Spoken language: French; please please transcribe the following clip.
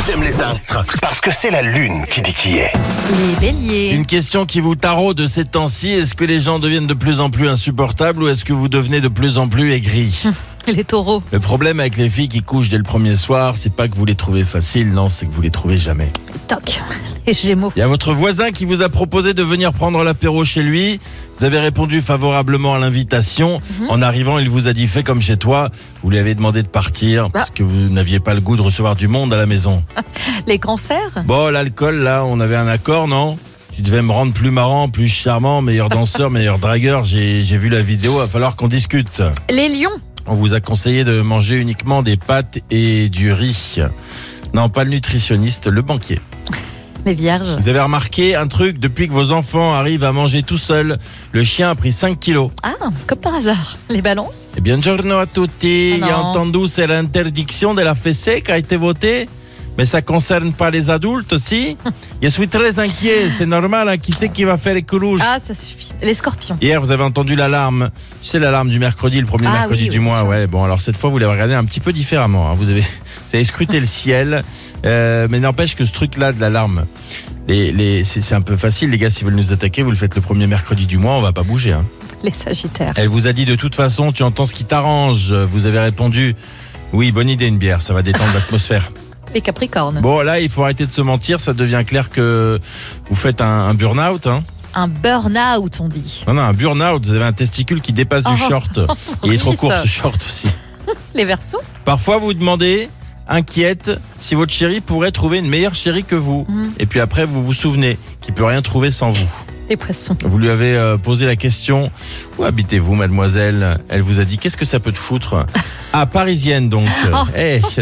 J'aime les astres parce que c'est la lune qui dit qui est. Les béliers. Une question qui vous taraude de ces temps-ci, est-ce que les gens deviennent de plus en plus insupportables ou est-ce que vous devenez de plus en plus aigris? Les taureaux. Le problème avec les filles qui couchent dès le premier soir, c'est pas que vous les trouvez faciles, non, c'est que vous les trouvez jamais. Toc. Les gémeaux. Il y a votre voisin qui vous a proposé de venir prendre l'apéro chez lui. Vous avez répondu favorablement à l'invitation. En arrivant, il vous a dit fais comme chez toi. Vous lui avez demandé de partir parce que vous n'aviez pas le goût de recevoir du monde à la maison. Les cancers. Bon, l'alcool, là, on avait un accord, non? Tu devais me rendre plus marrant, plus charmant, meilleur danseur, meilleur dragueur. J'ai vu la vidéo, va falloir qu'on discute. Les lions. On vous a conseillé de manger uniquement des pâtes et du riz. Non, pas le nutritionniste, le banquier. Les vierges. Vous avez remarqué un truc, depuis que vos enfants arrivent à manger tout seuls, le chien a pris 5 kilos. Ah, comme par hasard. Les balances. Eh bien, buongiorno a tutti. Ah non. J'ai entendu, c'est l'interdiction de la fessée qui a été votée. Mais ça concerne pas les adultes aussi. Je suis très inquiet, c'est normal, hein. Qui c'est qui va faire les coups rouges? Ah, ça suffit. Les scorpions. Hier, vous avez entendu l'alarme. Tu sais, l'alarme du mercredi, le premier mercredi oui, du bien mois. sûr. Ouais, bon, alors cette fois, vous l'avez regardé un petit peu différemment. Hein. Vous avez scruté le ciel. Mais n'empêche que ce truc-là de l'alarme, c'est un peu facile, les gars. Si vous veulent nous attaquer, vous le faites le premier mercredi du mois, on va pas bouger. Hein. Les sagittaires. Elle vous a dit de toute façon, tu entends ce qui t'arrange. Vous avez répondu, oui, bonne idée, une bière, ça va détendre l'atmosphère. Les capricornes. Bon, là, il faut arrêter de se mentir. Ça devient clair que vous faites un burn-out. Hein. Un burn-out, on dit. Non, un burn-out. Vous avez un testicule qui dépasse du short. Il est trop oui, court, ça. ce short aussi. Les verseaux. Parfois, vous vous demandez, inquiète, si votre chéri pourrait trouver une meilleure chérie que vous. Et puis après, vous vous souvenez qu'il peut rien trouver sans vous. Les poissons. Vous lui avez posé la question, où habitez-vous, mademoiselle? Elle vous a dit, qu'est-ce que ça peut te foutre? Ah, parisienne, donc. Oh. Eh,